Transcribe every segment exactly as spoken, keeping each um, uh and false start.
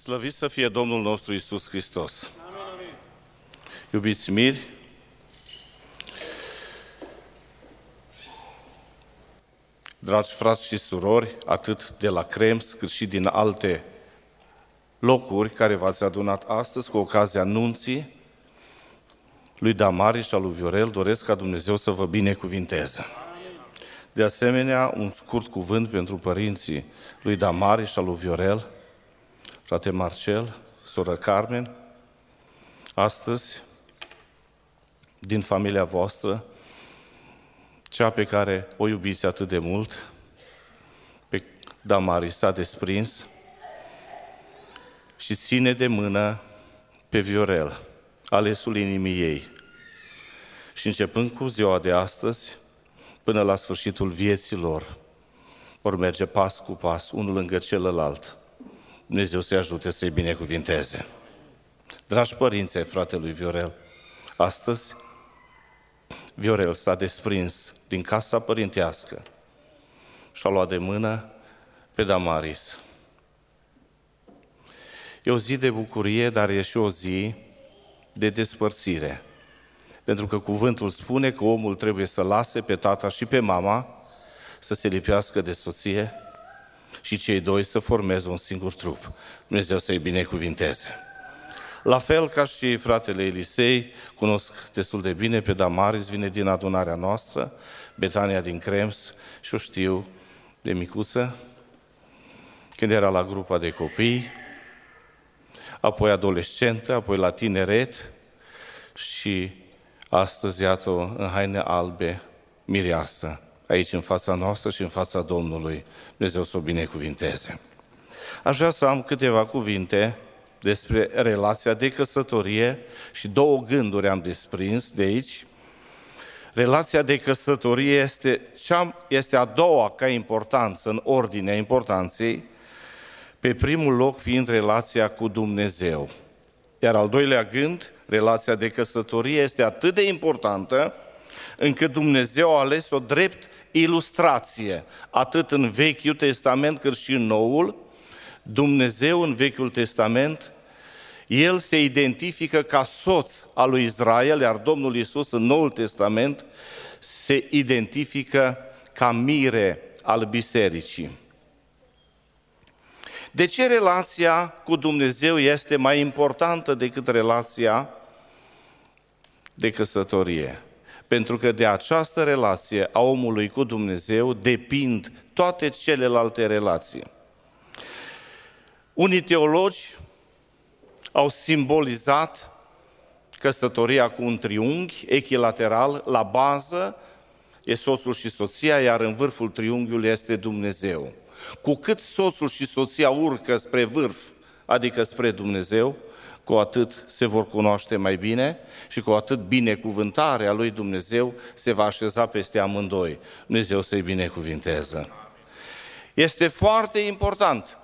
Slăvit să fie Domnul nostru Iisus Hristos! Amin, amin. Iubiți miri, dragi frați și surori, atât de la Krems, cât și din alte locuri care v-ați adunat astăzi cu ocazia nunții lui Damari și a lui Viorel, doresc ca Dumnezeu să vă binecuvinteze. De asemenea, un scurt cuvânt pentru părinții lui Damari și a lui Viorel, frate Marcel, soră Carmen. Astăzi, din familia voastră, cea pe care o iubiți atât de mult, pe Damari, s-a desprins și ține de mână pe Viorel, alesul inimii ei. Și începând cu ziua de astăzi, până la sfârșitul vieții lor, vor merge pas cu pas, unul lângă celălalt. Dumnezeu să-i ajute să-i binecuvinteze. Dragi părinți ai fratelui Viorel, astăzi Viorel s-a desprins din casa părintească și a luat de mână pe Damaris. E o zi de bucurie, dar e și o zi de despărțire. Pentru că cuvântul spune că omul trebuie să lase pe tata și pe mama, să se lipească de soție și cei doi să formeze un singur trup. Dumnezeu să-i binecuvinteze. La fel ca și fratele Elisei, cunosc destul de bine pe Damaris, vine din adunarea noastră, Betania din Krems, și o știu de micuță, când era la grupa de copii, apoi adolescentă, apoi la tineret și astăzi, iată-o în haine albe, mireasă, aici în fața noastră și în fața Domnului. Dumnezeu să o binecuvinteze. Aș vrea să am câteva cuvinte despre relația de căsătorie și două gânduri am desprins de aici. Relația de căsătorie este, cea, este a doua ca importanță în ordinea importanței, pe primul loc fiind relația cu Dumnezeu. Iar al doilea gând, relația de căsătorie este atât de importantă încât Dumnezeu a ales o drept ilustrație, atât în Vechiul Testament cât și în Noul. Dumnezeu în Vechiul Testament, El se identifică ca soț al lui Israel, iar Domnul Iisus în Noul Testament se identifică ca mire al bisericii. De ce relația cu Dumnezeu este mai importantă decât relația de căsătorie? Pentru că de această relație a omului cu Dumnezeu depind toate celelalte relații. Unii teologi au simbolizat căsătoria cu un triunghi echilateral, la bază e soțul și soția, iar în vârful triunghiului este Dumnezeu. Cu cât soțul și soția urcă spre vârf, adică spre Dumnezeu, cu atât se vor cunoaște mai bine și cu atât binecuvântarea lui Dumnezeu se va așeza peste amândoi. Dumnezeu să-i binecuvinteze. Este foarte important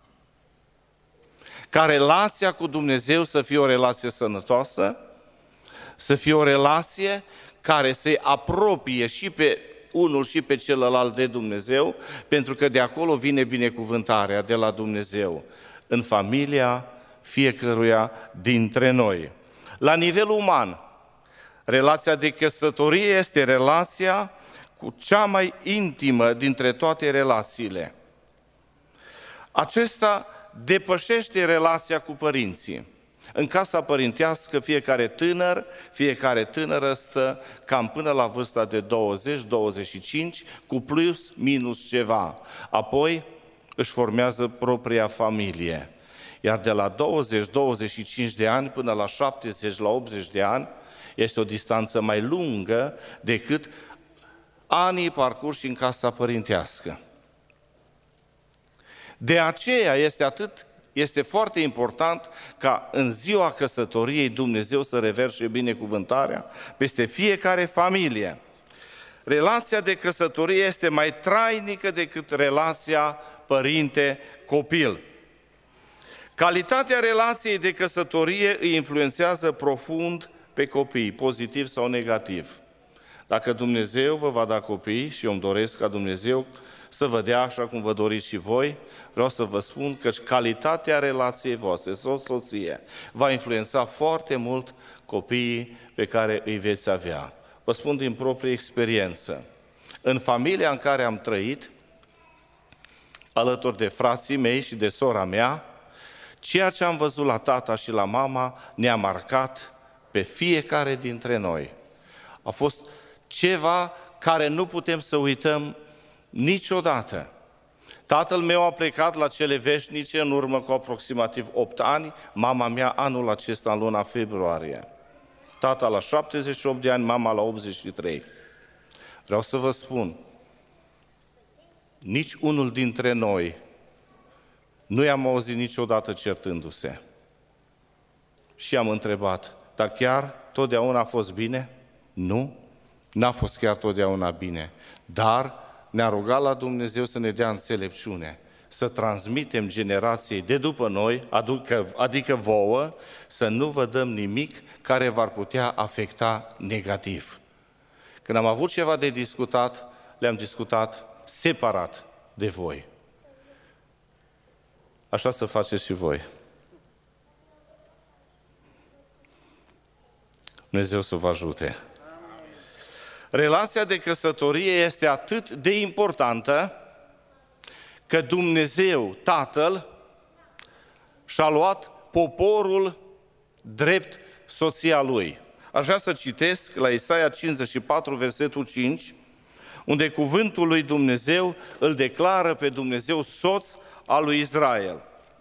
ca relația cu Dumnezeu să fie o relație sănătoasă, să fie o relație care să-i apropie și pe unul și pe celălalt de Dumnezeu, pentru că de acolo vine binecuvântarea de la Dumnezeu în familia fiecăruia dintre noi. La nivel uman, relația de căsătorie este relația cu cea mai intimă dintre toate relațiile. Acesta depășește relația cu părinții. În casa părintească, fiecare tânăr, fiecare tânără stă cam până la vârsta de douăzeci douăzeci și cinci, cu plus minus ceva. Apoi își formează propria familie. Iar de la douăzeci douăzeci și cinci de ani până la șaptezeci la optzeci de ani este o distanță mai lungă decât anii parcurși în casa părintească. De aceea este atât Este foarte important ca în ziua căsătoriei Dumnezeu să reverse binecuvântarea peste fiecare familie. Relația de căsătorie este mai trainică decât relația părinte-copil. Calitatea relației de căsătorie îi influențează profund pe copii, pozitiv sau negativ. Dacă Dumnezeu vă va da copii, și eu îmi doresc ca Dumnezeu să vă dea așa cum vă doriți și voi, vreau să vă spun că calitatea relației voastre, soț-soție, va influența foarte mult copiii pe care îi veți avea. Vă spun din proprie experiență. În familia în care am trăit, alături de frații mei și de sora mea, ceea ce am văzut la tata și la mama ne-a marcat pe fiecare dintre noi. A fost ceva care nu putem să uităm niciodată. Tatăl meu a plecat la cele veșnice în urmă cu aproximativ opt ani, mama mea anul acesta în luna februarie. Tata la șaptezeci și opt de ani, mama la optzeci și trei. Vreau să vă spun, nici unul dintre noi nu i-am auzit niciodată certându-se. Și am întrebat, dar chiar totdeauna a fost bine? Nu, n-a fost chiar totdeauna bine, dar ne-a rugat la Dumnezeu să ne dea înțelepciune, să transmitem generației de după noi, adică, adică vouă, să nu vă dăm nimic care v-ar putea afecta negativ. Când am avut ceva de discutat, le-am discutat separat de voi. Așa să faceți și voi. Dumnezeu să vă ajute. Relația de căsătorie este atât de importantă că Dumnezeu, Tatăl, și-a luat poporul drept soția Lui. Aș vrea să citesc la Isaia cincizeci și patru, versetul cinci, unde cuvântul lui Dumnezeu îl declară pe Dumnezeu soț al lui Israel.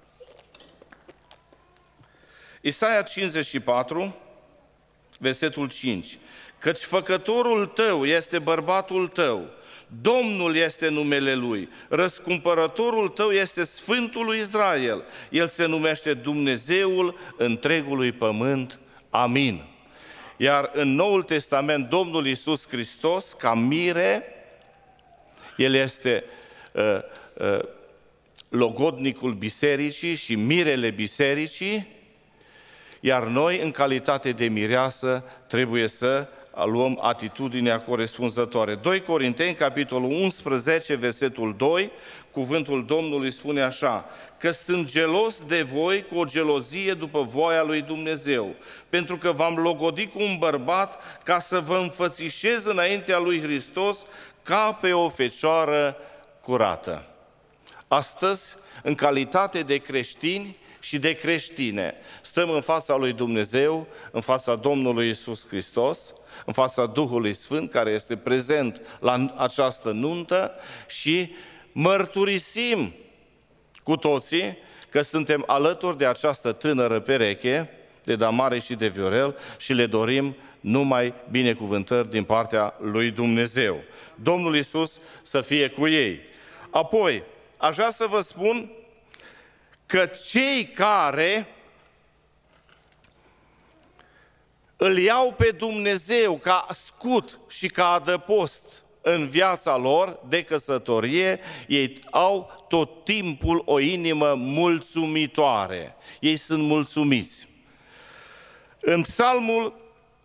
Isaia cincizeci și patru, versetul cinci. Căci făcătorul tău este bărbatul tău, Domnul este numele Lui, răscumpărătorul tău este Sfântul lui Israel, El se numește Dumnezeul întregului pământ. Amin. Iar în Noul Testament, Domnul Iisus Hristos, ca mire, El este uh, uh, logodnicul bisericii și mirele bisericii, iar noi, în calitate de mireasă, trebuie să luăm atitudinea corespunzătoare. doi Corinteni, capitolul unsprezece, versetul doi, cuvântul Domnului spune așa, că sunt gelos de voi cu o gelozie după voia lui Dumnezeu, pentru că v-am logodit cu un bărbat ca să vă înfățișez înaintea lui Hristos ca pe o fecioară curată. Astăzi, în calitate de creștini și de creștine, stăm în fața lui Dumnezeu, în fața Domnului Iisus Hristos, în fața Duhului Sfânt, care este prezent la această nuntă și mărturisim cu toții că suntem alături de această tânără pereche, de Damare și de Viorel, și le dorim numai binecuvântări din partea lui Dumnezeu. Domnul Iisus să fie cu ei. Apoi, aș vrea să vă spun că cei care îl iau pe Dumnezeu ca scut și ca adăpost în viața lor de căsătorie, ei au tot timpul o inimă mulțumitoare. Ei sunt mulțumiți. În Psalmul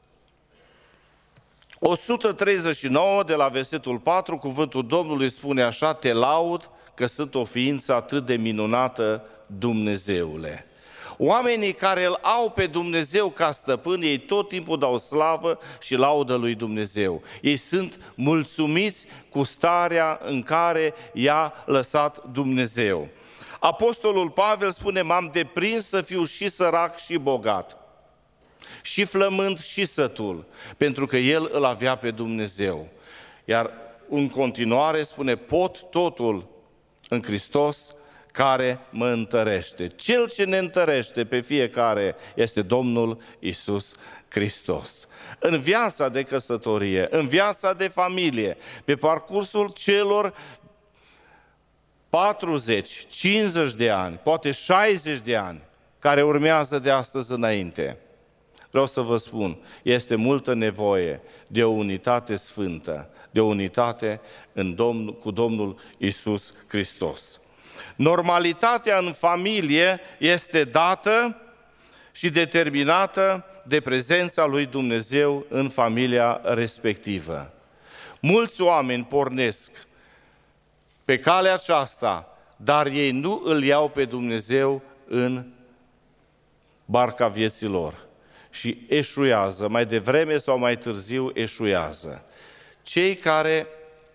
o sută treizeci și nouă, de la versetul patru, cuvântul Domnului spune așa, te laud că sunt o ființă atât de minunată, Dumnezeule. Oamenii care îl au pe Dumnezeu ca stăpân, ei tot timpul dau slavă și laudă lui Dumnezeu. Ei sunt mulțumiți cu starea în care i-a lăsat Dumnezeu. Apostolul Pavel spune, m-am deprins să fiu și sărac și bogat, și flămând și sătul, pentru că el îl avea pe Dumnezeu. Iar în continuare spune, pot totul în Hristos care mă întărește. Cel ce ne întărește pe fiecare este Domnul Iisus Hristos. În viața de căsătorie, în viața de familie, pe parcursul celor patruzeci, cincizeci de ani, poate șaizeci de ani, care urmează de astăzi înainte, vreau să vă spun, este multă nevoie de o unitate sfântă, de o unitate în Domnul, cu Domnul Iisus Hristos. Normalitatea în familie este dată și determinată de prezența lui Dumnezeu în familia respectivă. Mulți oameni pornesc pe calea aceasta, dar ei nu îl iau pe Dumnezeu în barca vieții lor și eșuează, mai devreme sau mai târziu eșuează. Cei care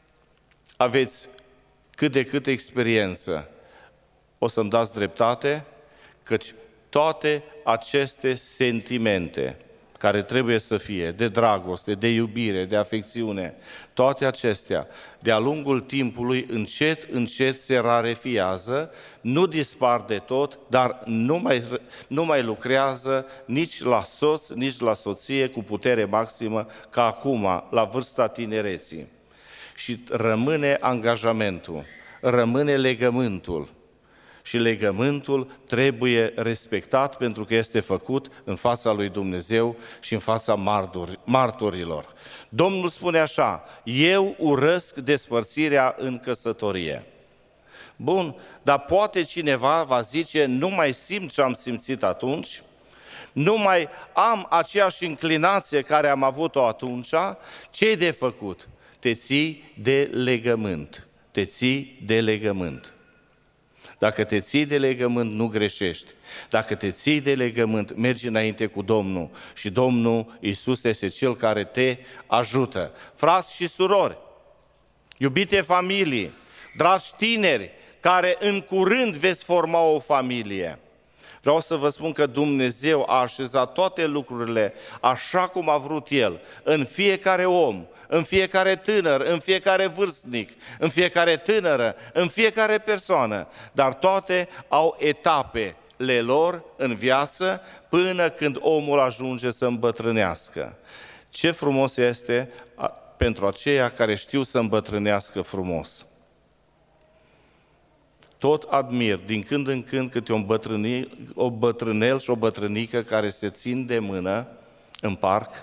aveți cât de cât experiență, o să-mi dați dreptate, căci toate aceste sentimente care trebuie să fie de dragoste, de iubire, de afecțiune, toate acestea, de-a lungul timpului, încet, încet se rarefiază, nu dispar de tot, dar nu mai, nu mai lucrează nici la soț, nici la soție cu putere maximă ca acum, la vârsta tinereții. Și rămâne angajamentul, rămâne legământul. Și legământul trebuie respectat pentru că este făcut în fața lui Dumnezeu și în fața martorilor. Domnul spune așa: eu urăsc despărțirea în căsătorie. Bun, dar poate cineva va zice, nu mai simt ce am simțit atunci, nu mai am aceeași inclinație care am avut-o atunci, ce-i de făcut? Te ții de legământ, te ții de legământ. Dacă te ții de legământ, nu greșești. Dacă te ții de legământ, mergi înainte cu Domnul și Domnul Iisus este Cel care te ajută. Frați și surori, iubite familii, dragi tineri, care în curând veți forma o familie, vreau să vă spun că Dumnezeu a așezat toate lucrurile așa cum a vrut El, în fiecare om, în fiecare tânăr, în fiecare vârstnic, în fiecare tânără, în fiecare persoană, dar toate au etapele lor în viață până când omul ajunge să îmbătrânească. Ce frumos este pentru aceia care știu să îmbătrânească frumos. Tot admir din când în când câte un bătrânel, o bătrânel și o bătrânică care se țin de mână în parc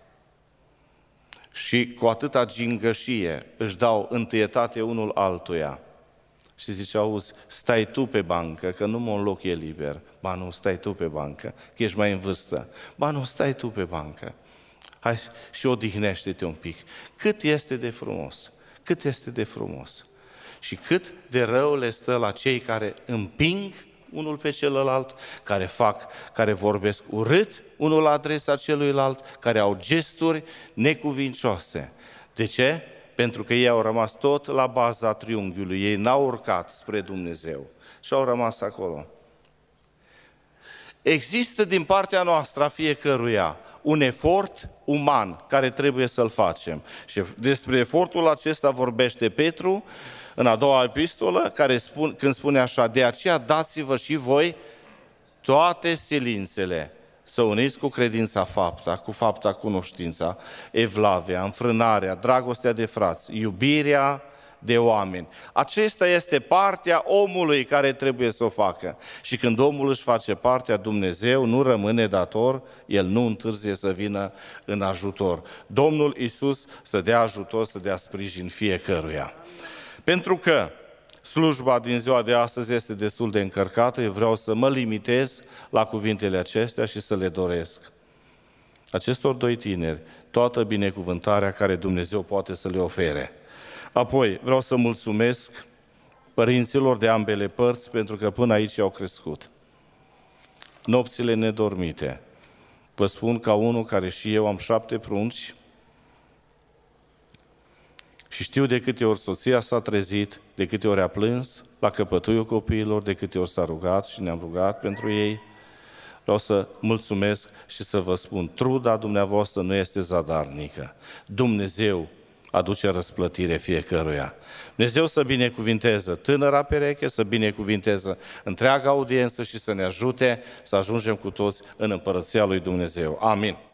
și cu atâta gingășie își dau întâietate unul altuia. Și zice, auzi, stai tu pe bancă, că nu mă loc e liber. Ba nu, stai tu pe bancă, că ești mai în vârstă. Ba nu, stai tu pe bancă. Hai și odihnește-te un pic. Cât este de frumos, cât este de frumos. Și cât de rău le stă la cei care împing unul pe celălalt, care fac, care vorbesc urât unul la adresa celuilalt, care au gesturi necuvincioase. De ce? Pentru că ei au rămas tot la baza triunghiului, ei n-au urcat spre Dumnezeu și au rămas acolo. Există din partea noastră a fiecăruia un efort uman care trebuie să-l facem. Și despre efortul acesta vorbește Petru în a doua epistolă, care spun, când spune așa, de aceea dați-vă și voi toate silințele, să uniți cu credința fapta, cu fapta cunoștința, evlavia, înfrânarea, dragostea de frați, iubirea de oameni. Acesta este partea omului care trebuie să o facă. Și când omul își face partea, Dumnezeu nu rămâne dator, El nu întârzie să vină în ajutor. Domnul Iisus să dea ajutor, să dea sprijin fiecăruia. Pentru că slujba din ziua de astăzi este destul de încărcată, eu vreau să mă limitez la cuvintele acestea și să le doresc acestor doi tineri toată binecuvântarea care Dumnezeu poate să le ofere. Apoi vreau să mulțumesc părinților de ambele părți pentru că până aici au crescut. Nopțile nedormite. Vă spun ca unul care și eu am șapte prunci și știu de câte ori soția s-a trezit, de câte ori a plâns la căpătuiul copiilor, de câte ori s-a rugat și ne-am rugat pentru ei. Vreau să mulțumesc și să vă spun, truda dumneavoastră nu este zadarnică. Dumnezeu aduce răsplătire fiecăruia. Dumnezeu să binecuvinteze tânăra pereche, să binecuvinteze întreaga audiență și să ne ajute să ajungem cu toți în împărăția lui Dumnezeu. Amin.